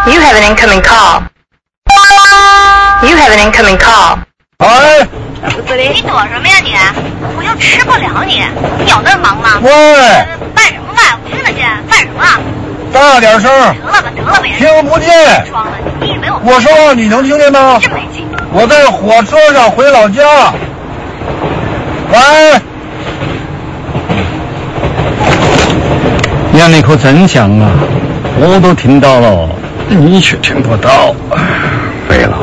You have an incoming call. You have an incoming call. 哎， 你躲什么呀你？我又吃不了你，你有那么忙吗？ 喂， 办什么办？我听得见，办什么？ 大点声。 得了吧， 听不见。 装了，你以为我说话你能听见吗？ 真没劲。 我在火车上回老家。喂， 你看那口真响啊，我都听到了，你却听不到，废了。